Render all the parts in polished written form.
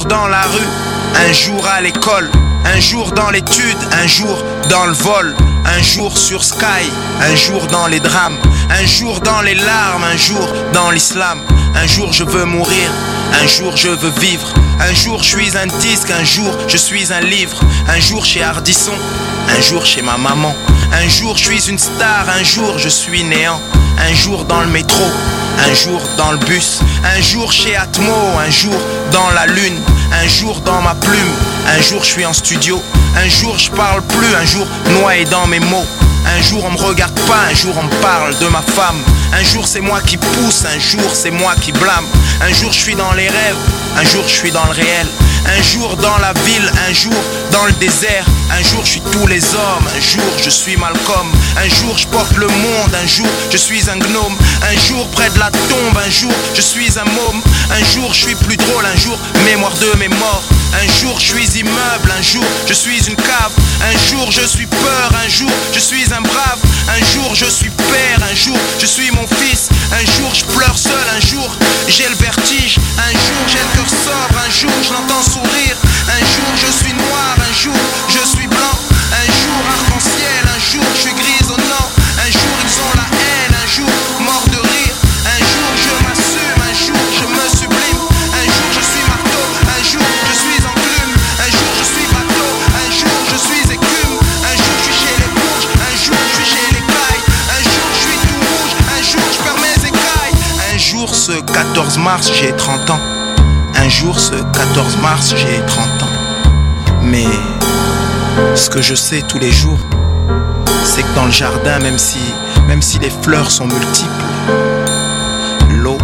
jour dans la rue, un jour à l'école, un jour dans l'étude, un jour dans le vol, un jour sur Sky, un jour dans les drames, un jour dans les larmes, un jour dans l'islam. Un jour je veux mourir, un jour je veux vivre. Un jour je suis un disque, un jour je suis un livre. Un jour chez Ardisson, un jour chez ma maman. Un jour je suis une star, un jour je suis néant. Un jour dans le métro, un jour dans le bus. Un jour chez Atmo, un jour dans la lune. Un jour dans ma plume, un jour je suis en studio. Un jour je parle plus, un jour noyé dans mes mots. Un jour on me regarde pas, un jour on me parle de ma femme. Un jour c'est moi qui pousse, un jour c'est moi qui blâme. Un jour je suis dans les rêves, un jour je suis dans le réel. Un jour dans la ville, un jour dans le désert. Un jour je suis tous les hommes, un jour je suis Malcolm. Un jour je porte le monde, un jour je suis un gnome. Un jour près de la tombe, un jour je suis un môme. Un jour je suis plus drôle, un jour mémoire de mes morts. Un jour je suis immeuble, un jour je suis une cave. Un jour je suis peur, un jour je suis un brave. Un jour je suis père, un jour je suis mon fils. Un jour je pleure seul, un jour j'ai le vertige. Un jour j'ai le cœur sobre, un jour je l'entends sourire. Un jour je suis noir, un jour je suis blanc. Un jour arc-en-ciel, un jour je suis grisonnant. Un jour ils ont la haine, un jour mort de rire. Un jour je m'assume, un jour je me sublime. Un jour je suis marteau, un jour je suis enclume. Un jour je suis bateau, un jour je suis écume. Un jour je suis chez les bourges, un jour je suis chez les cailles. Un jour je suis tout rouge, un jour je perds mes écailles. Un jour ce 14 mars j'ai 30 ans. Un jour ce 14 mars j'ai 30 ans. Mais ce que je sais tous les jours, c'est que dans le jardin, même si les fleurs sont multiples, l'eau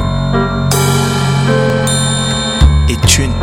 est une.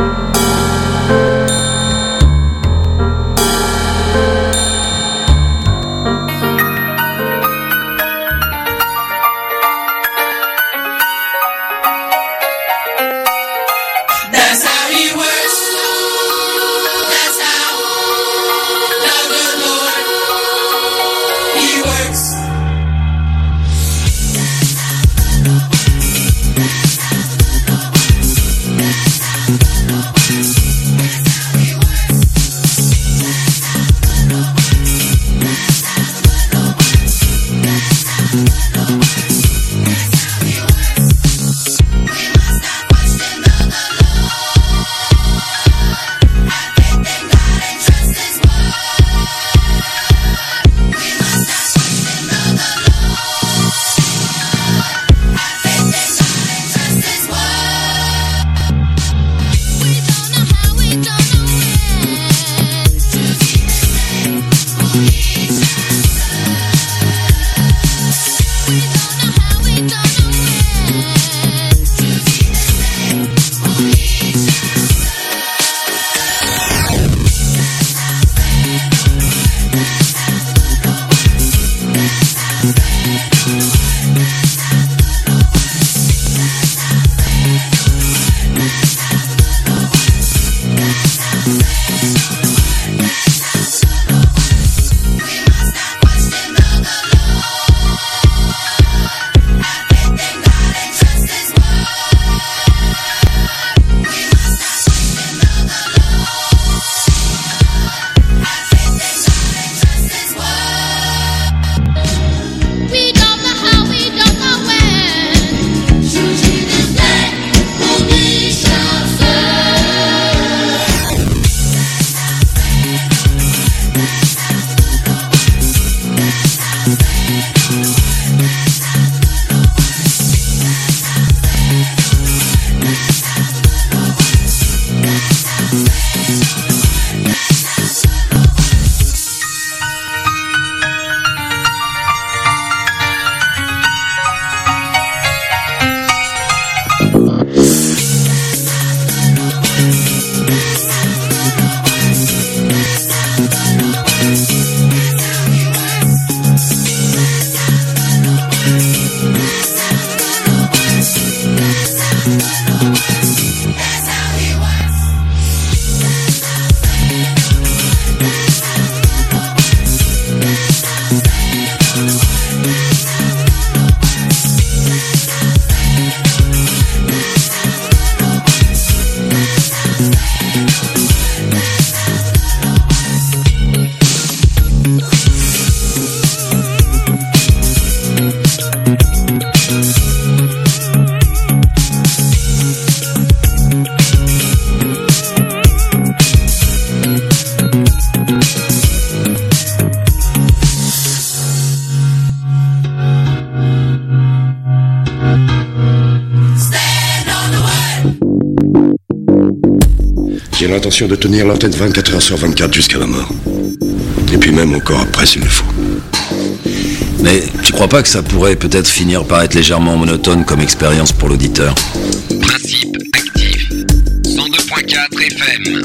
J'ai l'intention de tenir l'antenne 24 heures sur 24 jusqu'à la mort. Et puis même encore après s'il le faut. Mais tu crois pas que ça pourrait peut-être finir par être légèrement monotone comme expérience pour l'auditeur? Principe actif. 102.4 FM.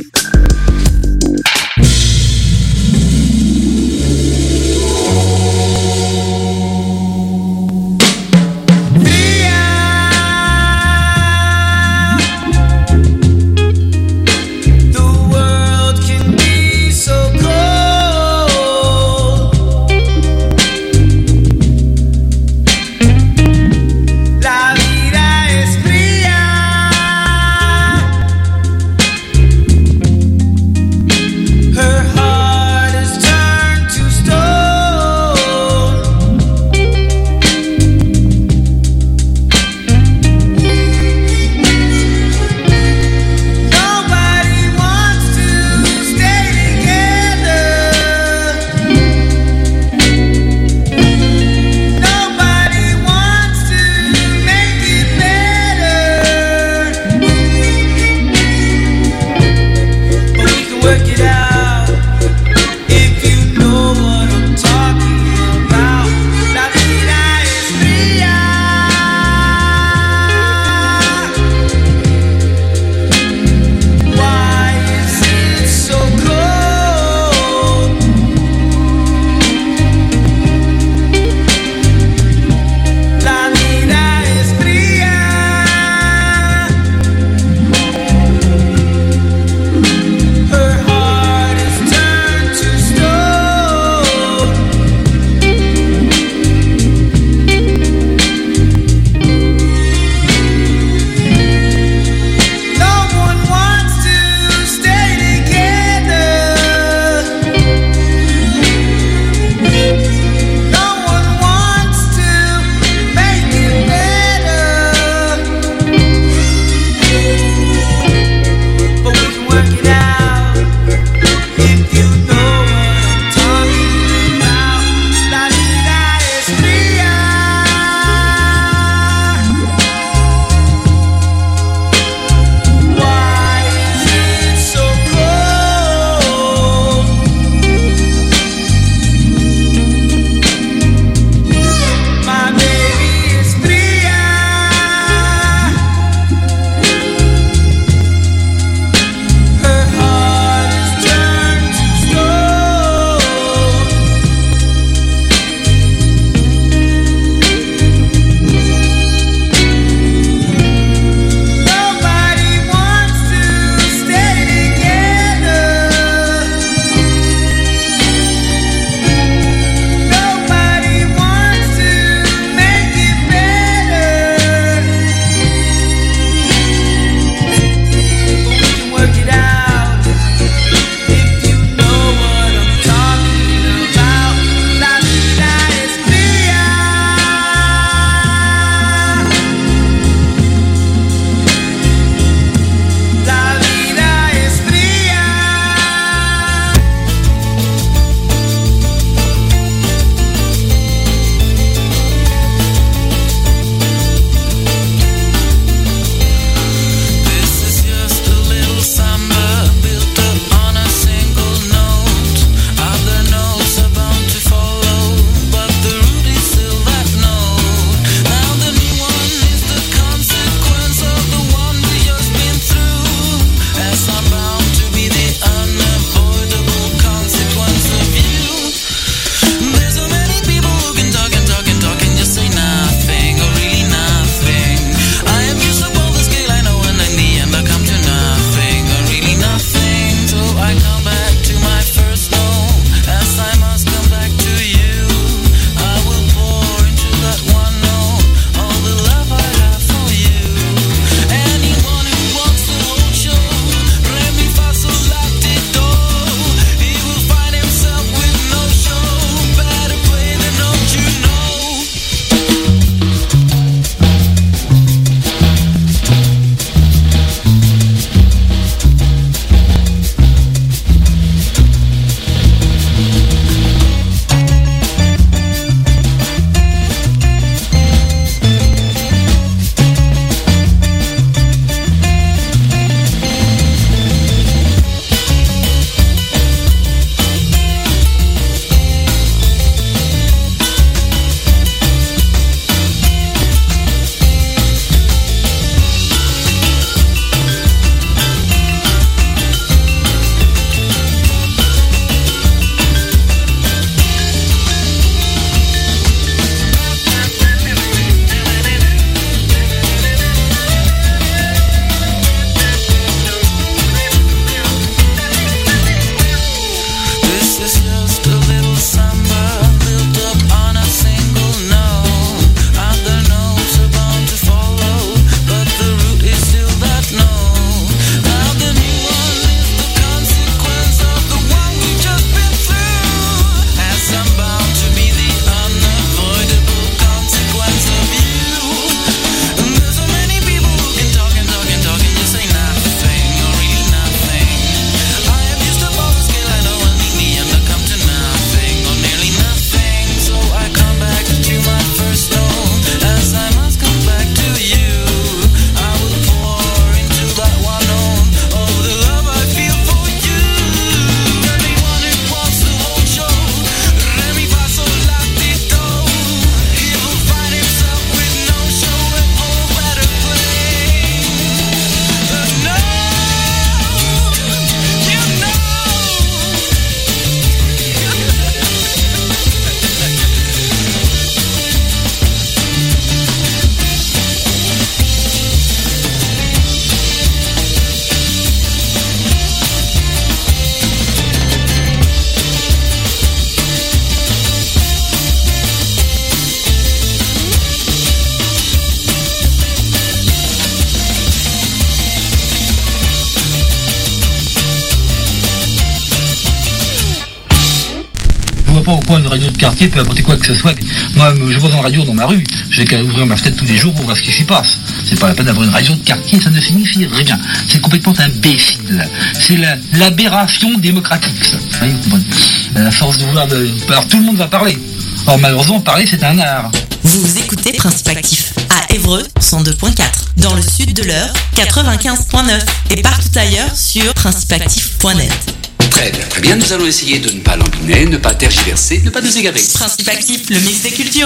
pourquoi une radio de quartier peut apporter quoi que ce soit. Moi, je vois une radio dans ma rue, j'ai qu'à ouvrir ma fenêtre tous les jours pour voir ce qui s'y passe. C'est pas la peine d'avoir une radio de quartier, ça ne signifie rien. C'est complètement imbécile. C'est l'aberration démocratique, ça. Oui, à force de vouloir... Alors tout le monde va parler. Or malheureusement, parler c'est un art. Vous écoutez Principe Actif à Évreux 102.4, dans le sud de l'Eure 95.9 et partout ailleurs sur principeactif.net. Très bien, nous allons essayer de ne pas lambiner, ne pas tergiverser, ne pas nous égarer. Principe Actif, le mix des cultures.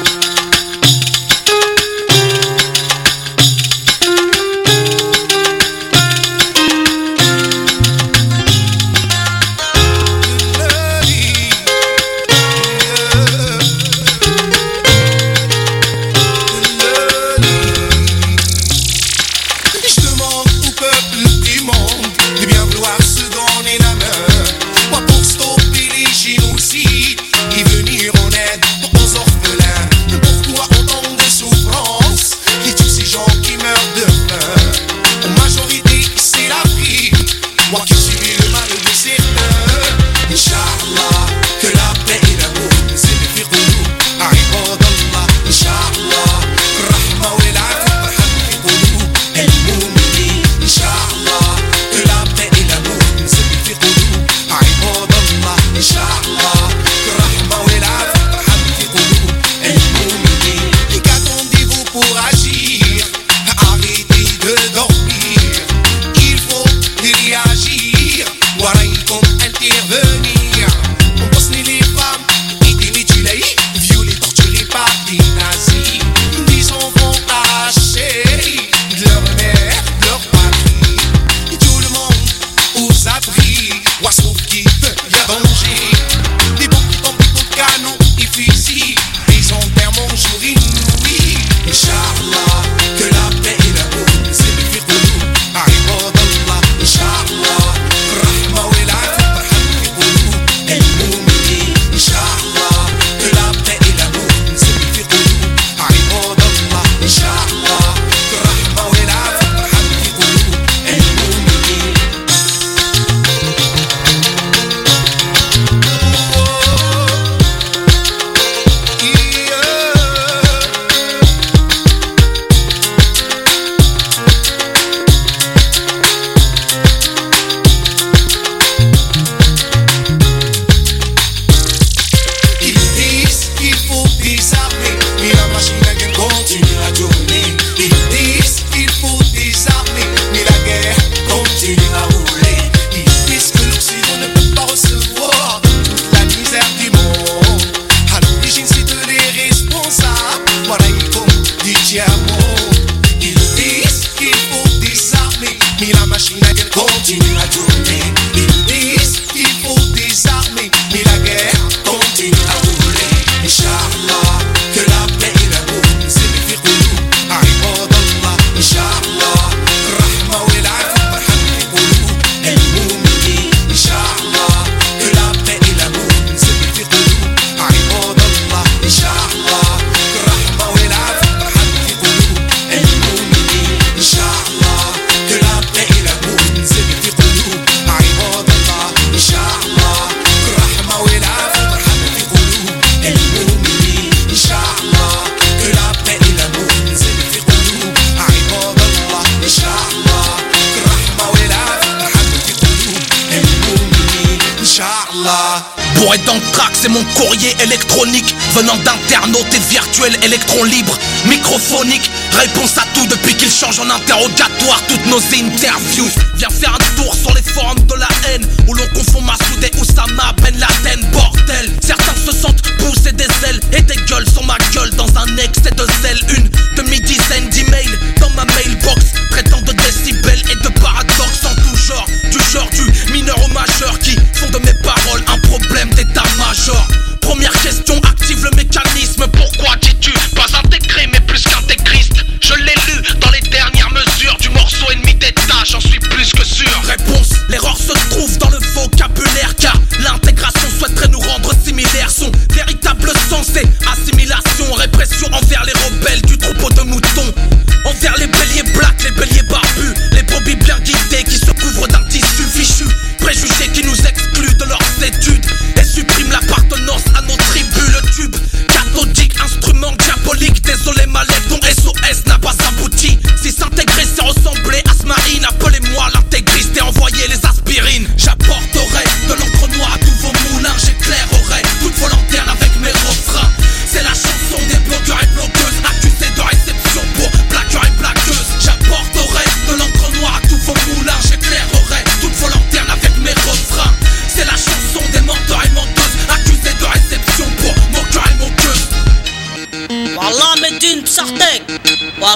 Pour être dans le track, c'est mon courrier électronique venant d'internautes et virtuels, électrons libres, microphoniques. Réponse à tout depuis qu'ils changent en interrogatoire toutes nos interviews. Viens faire un tour sur les forums de la haine où l'on confond Massoud et Oussama Ben Laden. Bordel, certains se sentent pousser des ailes et des gueules sur ma gueule dans un excès de zèle. Une demi-dizaine d'emails dans ma mailbox traitant de décibels et de paradoxes en tout genre. Du genre du mineur au majeur qui font de mes paroles un problème d'état-major. Première question, active le mécanisme. Pourquoi dis-tu pas intégré mais plus qu'intégriste? Je l'ai lu dans les dernières mesures du morceau ennemi d'état, j'en suis plus que sûr.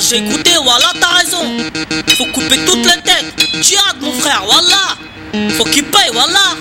j'ai écouté, voilà, t'as raison. Faut couper toutes les têtes. Djihad, mon frère, voilà. Faut qu'il paye, voilà.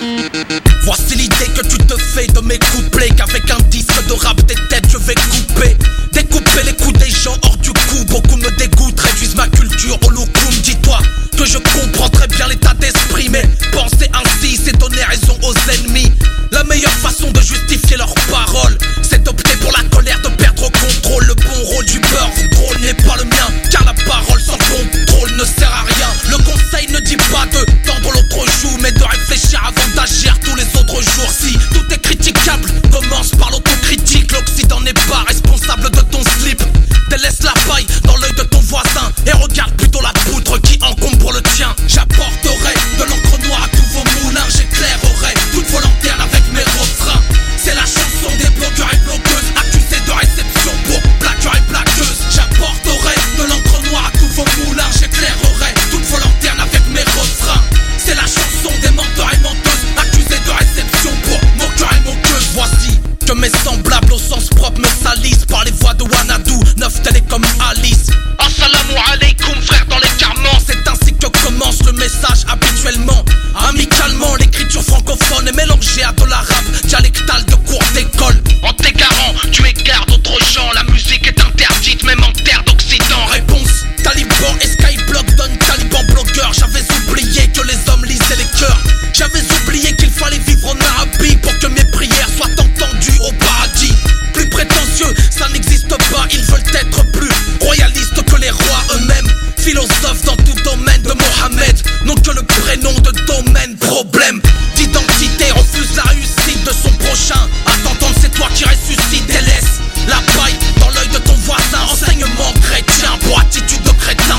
Voici l'idée que tu te fais de mes couplets, qu'avec un disque de rap des têtes je vais couper. Découper les coups des gens hors du coup. Beaucoup me dégoûtent, réduisent ma culture au loukoum. Dis-toi que je comprends très bien l'état d'esprit, mais penser ainsi c'est donner raison aux ennemis. La meilleure façon de justifier leurs paroles, c'est d'opter pour la colère, de perdre contrôle. Le bon rôle du beurre drôle n'est pas le mien, car la parole sans contrôle ne sert à rien. Le conseil ne dit pas de tendre l'autre joue, mais de réfléchir avant d'agir tous les autres jours. Si tout est critiquable, commence par l'autocritique. L'Occident n'est pas responsable de ton slip. Délaisse la paille dans l'œil de ton voisin et regarde plutôt la poutre qui encombre le tien. J'apporterai de l'encre noire à tous vos moulins. J'éclairerai toute vos lanternes avec mes refrains. C'est la chanson des blogueurs et blogueuses accusés de réception pour blagueurs et blagueuses. J'apporterai de l'encre noire à tous vos moulins. J'éclairerai toutes vos lanternes avec mes refrains. C'est la chanson des menteurs et menteuses accusés de réception pour moqueurs et moqueuses. Voici que mes semblables au sens propre me salissent par les voix de Wanadoo, 9 télé comme Alice. Assalamu alaikum frère dans les carments. C'est ainsi que commence le message habituellement. Amicalement, l'écriture francophone est mélangée à de l'arabe dialectal de cours d'école. En t'égarant, tu égares d'autres gens. La musique est interdite même en terre d'Occident. Réponse, Taliban et Skyblock donnent Taliban blogueur. J'avais oublié que les hommes lisaient les cœurs. J'avais oublié qu'il fallait vivre en Arabie pour que mes prières soient entendues au paradis. Plus prétentieux, ça n'existe pas. Ils veulent être plus royalistes que les rois eux-mêmes. Philosophes dans tout domaine de Mohamed, non que le prénom de domaine. Problème d'identité, refuse la réussite de son prochain. À t'entendre c'est toi qui ressuscite et laisse la paille dans l'œil de ton voisin. Enseignement chrétien pour attitude de crétin.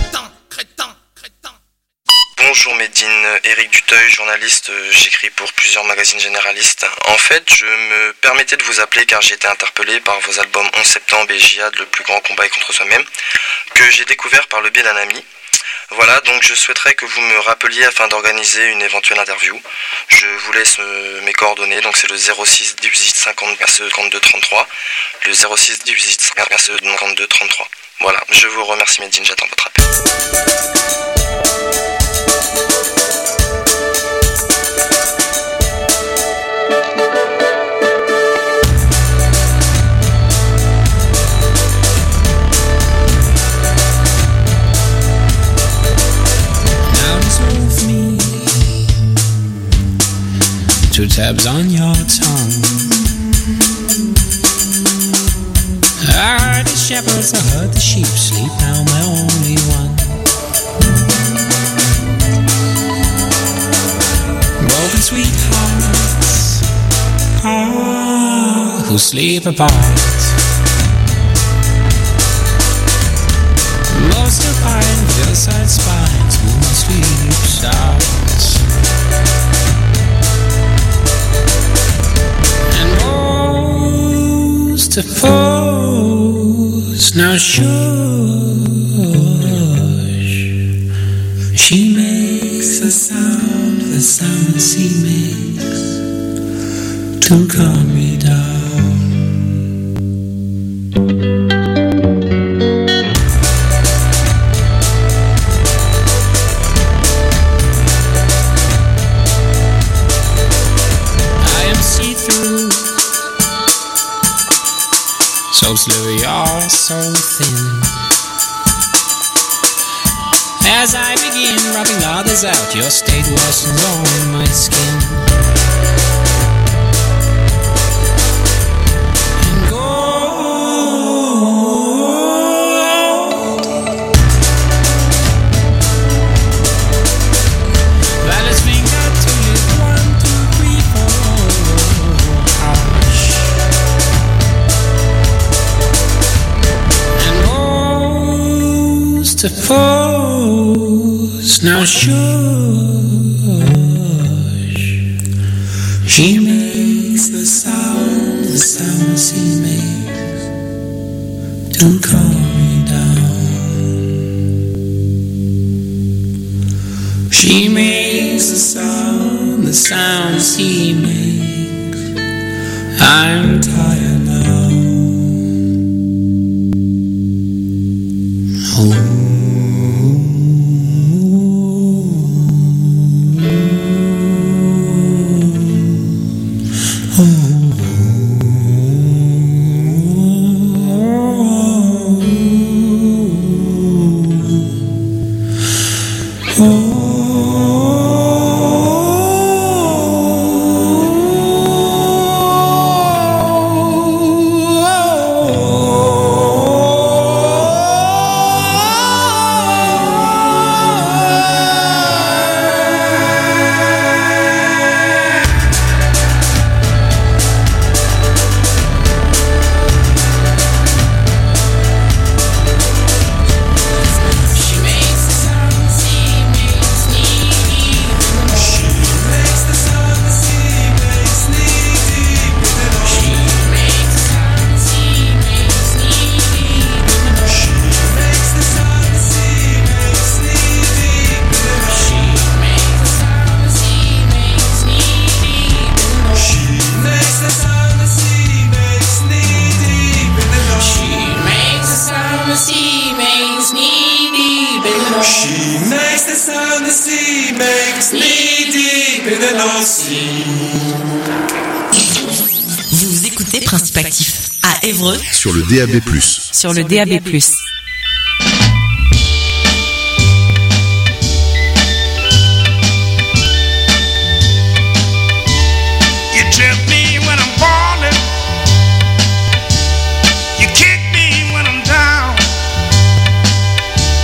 Bonjour Médine, Éric Duteuil, journaliste, j'écris pour plusieurs magazines généralistes. En fait, je me permettais de vous appeler car j'ai été interpellé par vos albums 11 septembre et Jihad, le plus grand combat est contre soi-même, que j'ai découvert par le biais d'un ami. Voilà, donc je souhaiterais que vous me rappeliez afin d'organiser une éventuelle interview. Je vous laisse mes coordonnées, donc c'est le 06 18 50 52 33, le 06 18 52 33. Voilà, je vous remercie Médine, j'attends votre appel. Two tabs on your tongue. I heard the shepherds, I heard the sheep sleep. Now I'm the only one. Broken sweethearts, who sleep apart. Most of mine, hillside spines, moon sleep shouts. To pose, now shush. She makes the sound she makes to calm me down. I am see-through, so slowly, you're so thin. As I begin rubbing others out, your state worsens on my skin. And gold, Violet's finger to live 1, 2, 3, 4. Hush. To pose, now shush. She makes the sound she makes to calm me down. She makes the sound she makes. I'm tired now. Vous écoutez Principe Actif à Évreux sur le DAB+. Sur le DAB+.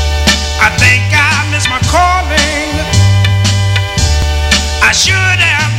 I should have